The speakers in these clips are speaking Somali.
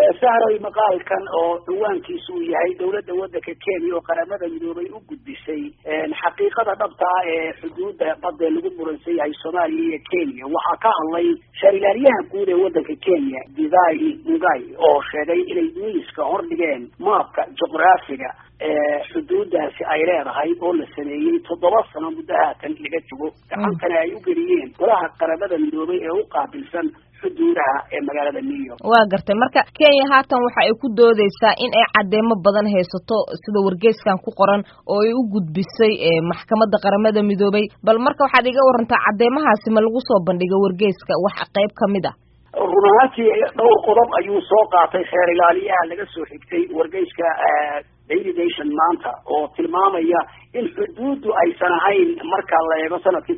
sahray maqaalkan oo ciwaankiisu uu yahay dowladda waddanka Kenya oo qaramada midoobay u gudbisay xaqiiqada dhabta ah ee xuduudda badda lagu muransan yahay Soomaaliya iyo Kenya waxaa ka hadlay shariilayaha guud ee waddanka Kenya Githai Muigai oo sheegay inay miiska hordhigeen maapka juqraafiga xuduudaasi ay leedahay oo la sameeyay 7 sano muddo haatan laga joogo gacantana ay u geliyeen golaha qaramada midoobay ee u qaabilsan xuduudaha ee magaalada New York. waa gartay marka Kenya haatan waxa ay ku doodeysaa in ay cadeemo badan haysato sida wargeyskan ku qoran oo ay u gudbisay maxkamadda qaramada midoobay bal marka waxaad iga warantaa cadeemahaasi ma lagu soo bandhigay wargeyska wax qayb kamid ah runaatii dhowr qodob ayuu soo qaatay xeer ilaaliyaha laga soo xigtay wargeyska Daily Nation maanta oo tilmaamaya in xuduudu aysan ahayn marka la eego sanadkii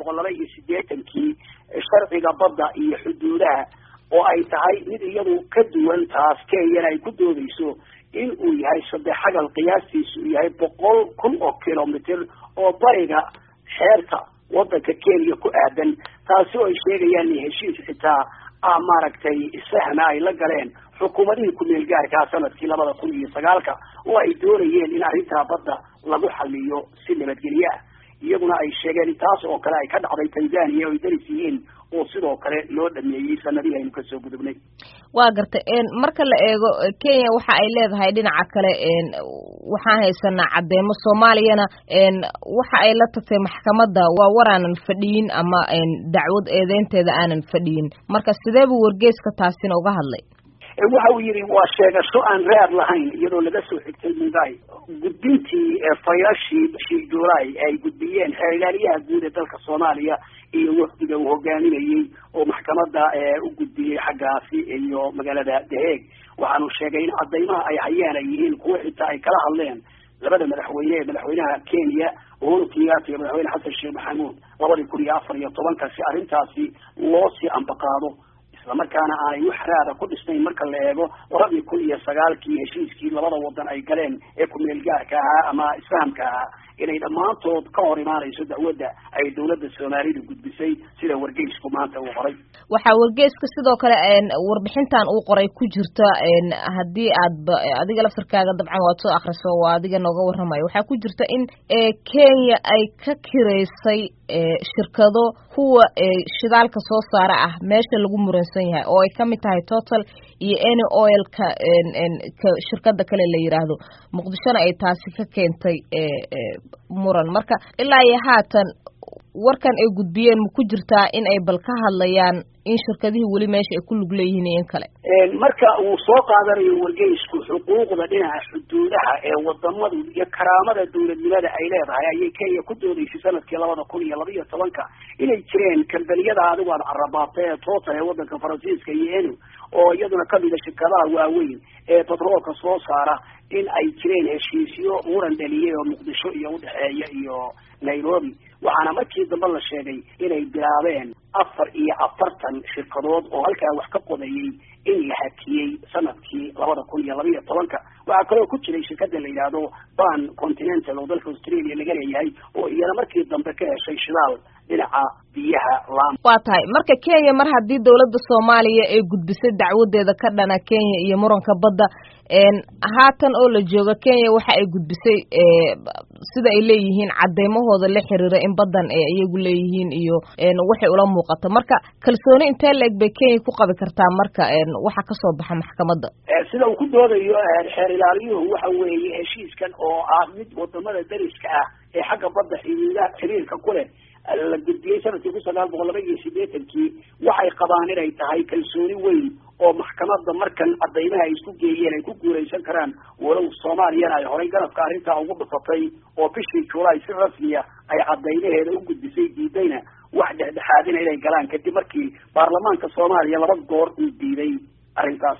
1982 sharciga badda iyo xuduudaha oo ay tahay mid iyadu ka duwan taas Kenya ay ku doodayso in uu yahay saddexagal qiyaastiisu yahay 100,000 oo kilomitir oo bariga xeerta waddanka Kenya ku aadan taasi oo ay sheegayaan in heshiis xitaa maaragtay isfahma ay la galeen xukuumadihii ku meel gaarka sanadkii 2009 oo ay doonayeen in arrinta badda lagu xalliyo si nabadgelyo ah iyaguna ay sheegeen taas oo kale ay ka dhacday Tanzania oo daris yihiin oo sidoo kale loo dhameeyay sanadihii aynu ka soo gudubnay waa gartay marka la eego Kenya waxa ay leedahay dhinaca kale waxaan haysanaa cadeemo Soomaaliyana waxa ay la tagtay maxkamadda waa waraanan fadhiin ama dacwad eedeynteeda aanan fadhiin marka sidee buu wargeyska taasina uga hadlay waxa uu yiri waa sheegasho aan raad lahayn iyadoo laga soo xigtay Muigai gudbintii fayashii July ay gudbiyeen xeelaliyaha guud ee dalka Soomaaliya iyo waqtiga uu hogaaminayay oo maxkamadda u gudbiyay xaggaasi iyo magaalada The Hague waxaanu sheegay in cadeymaha ay hayaan ay yihiin kuwa xitaa ay kala hadleen labada madaxweynaha Kenya Uhuru Kenyatta iyo madaxweyne Xasan Sheikh Maxamuud 2014 si arrintaasi loo sii ambaqaado markaana ay wax raada ku dhisnayn marka la eego 2009 heshiiskii labada wadan ay galeen ee ku meel gaarka ah ama isfahamka ah inay dhamaantood ka hor imaanayso dacwadda ay dawladda Soomaaliya gudbisay sida wargeysku maanta uu qoray waxa wargeyska sidoo kale warbixintan uu qoray ku jirta hadii aad adiga laftirkaaga dabcan waad soo akhriso waa adiga nooga warramayo waxa ku jirta in Kenya ay ka kireysay shirkado kuwa shidaalka soo saara ah meesha lagu muransan yahay oo ay kamid tahay Total iyo Eni Oil-ka shirkada kale la yiraahdo Muqdishona ay taasi ka keentay muran marka ilaa iyo haatan warkan ay gudbiyeen ma ku jirtaa in ay bal ka hadlayaan in shirkadihii wali meesha ay ku lug leeyihiin in kale marka uu soo qaadanayo wargeysku xuquuqda dhinaca xuduudaha ee wadamadu iyo karaamada dawladnimada ay leedahay ayay Kenya ku doodaysay sanadkii 2012 inay jireen kambaniyada adigu aad carabaatay ee Total ee wadanka Faransiiska iyo Eni oo iyaduna ka mid ah shirkadaha waaweyn ee petroolka soo saara in ay jireen heshiisyo muran dhaliyay oo Muqdisho iyo u dhaxeeya iyo Nairobi waxaana markii dambe la sheegay inay bilaabeen 44 shirkadood oo halkaa wax ka qodayay in la hakiyay sanadkii 2012 waxa kale oo ku jiray shirkada la yiraahdo Pan Continental oo dalka Australia laga leeyahay oo iyana markii dambe ka heshay shidaal dhinaca biyaha laan waa tahay marka Kenya mar hadii dawladda Soomaaliya ay gudbisay dacwadeeda ka dhana Kenya iyo muranka badda haatan oo la jooga Kenya waxa ay gudbisay sida ay leeyihiin cadeymahooda la xiriira in badan ay iyagu leeyihiin iyo waxay ula muuqato marka kalsooni intee leeg bay Kenya ku qabi kartaa marka waxa ka soo baxa maxkamadda sida uu ku doodayo xeer ilaaliyuhu waxa weeye heshiiskan oo ah mid wadamada dariska ah ee xagga badda xiriirka ku leh la gudbiyay sanadkii 1980 waxay qabaan inay tahay kalsooni weyn oo maxkamadda markan cadeymaha ay isku geeyeen ay ku guureysan karaan walow Soomaaliya ay horay garabka arrinta ugu dhufatay oo bishii July si rasmi ah ay cadeymaheeda u gudbisay diidayna wax dhexdhexaadina inay galaan kadib markii baarlamaanka Soomaaliya 2 goor uu diiday arrintaas